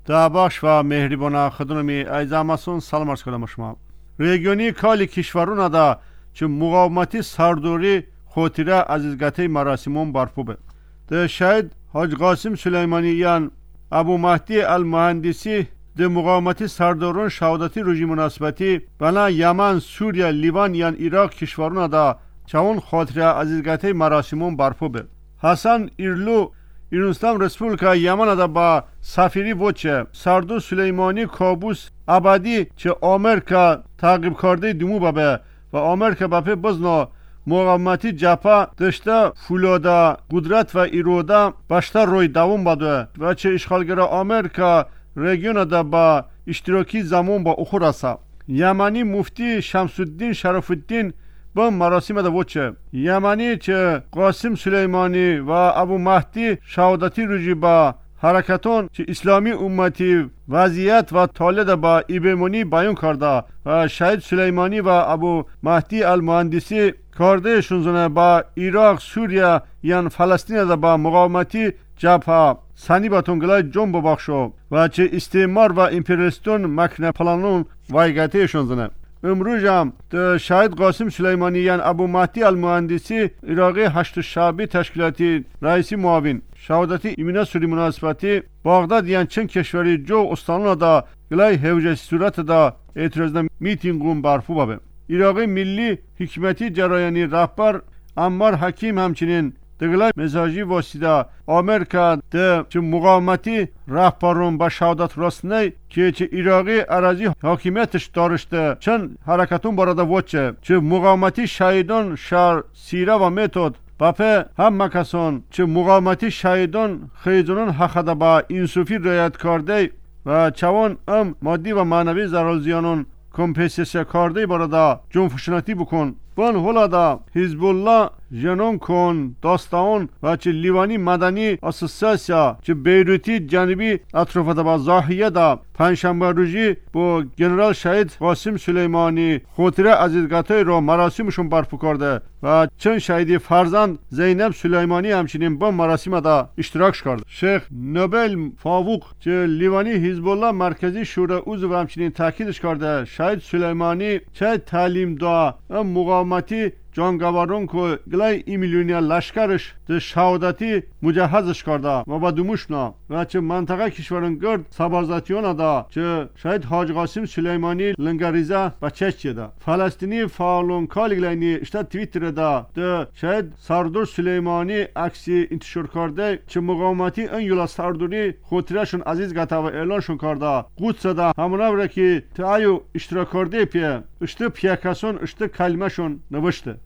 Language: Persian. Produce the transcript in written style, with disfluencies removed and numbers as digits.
دعباش و مهربان خدمتی ایزامسون سلام عرض کنم شما. رژیونی کالی کشورون دا چه مقاومتی سردوری خاطره عزیزگاتی مراسمون برپا به. ده شاید حاج قاسم سلیمانیان ابو مهدی المهندسی ده مقاومتی سردارون شهادتی رژی مناسبتی بنا یمن، سوریه، لیوان یا عراق کشورون دا چون خاطره عزیزگاتی مراسمون برپا به. حسن ایرلو ایرانستان رسپولیکا یمن دا با سفیری وچه سردار سلیمانی کابوس ابدی چه آمریکا تعقیب کرده دمو بابه و آمریکا بپه بزنا مقاومتی جپا دشته فولادا قدرت و ایرودا باشتا روی دوام بده و چه اشغالگره آمریکا رژیون دا با اشتراکی زمان با اخور است. یمنی مفتی شمس الدین شرف الدین با مراسم دا وچه یمنی چه قاسم سلیمانی و ابو مهدی شهادتی رژی با حرکتون چه اسلامی امتی وضعیت و طالد با ایبمونی بیان کرده و شهید سلیمانی و ابو مهدی المهندسی کرده شونزونه با عراق، سوریه یا فلسطین دا با مقاومتی جبهه سنی باتونگلای جنب بخشو و چه استعمار و امپریالیستون مکنه پلانون وایگاتی شونزونه. امروز هم شهید قاسم سلیمانیان ابو مهدی المهندسی عراقی هشت شعبی تشکیلاتی رئیسی معاون شهادتی ایمینا سوری مناسبتی بغداد یان چند کشوری جو استانونا دا گلای هوجه صورت دا اعتراضنا میتینگون برپا بابه. عراقی ملی حکمتی جرایانی رهبر عمار حکیم همچنین دگلای مزاجی واسطه آمریکا ده چه مقاومتی رهبرون با شهادت رسنی که چه عراقی اراضی حاکمیتش داشته چند حرکتون براده وچه چه مقاومتی شهیدان شهر سیره و متد بپه هم مکسان چه مقاومتی شهیدان خیزونان حقده با انصافی رعایت کرده و چوان مادی و معنوی ضرر زیانون کمپنسیسیا کرده براده جنفشناتی بکن. بان حالا دا حزب الله جنون کن داستان و چه لیوانی مدنی اساسیاسیا چه بیروتی جنوبی اطراف دا با زاهیه دا پنجشنبه روزی با جنرال شهید قاسم سلیمانی خاطره عزیزگاهی رو مراسمشون برپا کرده و چند شهیدی فرزند زینب سلیمانی همچنین با مراسم دا اشتراک کرده. شیخ نوبل فاروق چه لیوانی حزب الله مرکزی شورای عضو همچنین تاکیدش کرده شهید سلیمانی چه تعلیم دا مقاومتی جانگوارون که گلای ای میلیونیا لشکرش ده شهادتی مجهزش کرده و با دموشنا و چه منطقه کشورن گرد سبازاتیون دا چه شاید حاج قاسم سلیمانی لنگریزه و چشچه دا فلسطینی فعالون کالی گلایانی اشتا تویتر دا ده شاید سردار سلیمانی عکسی انتشار کرده چه مقاومتی این یولا سرداری خاطرشون عزیز گتا و اعلانشون کرده قدس دا همونا برای که تایو اشتراک کرده پیه اشتا پیه کسون اشتا کلمهشون نوشته.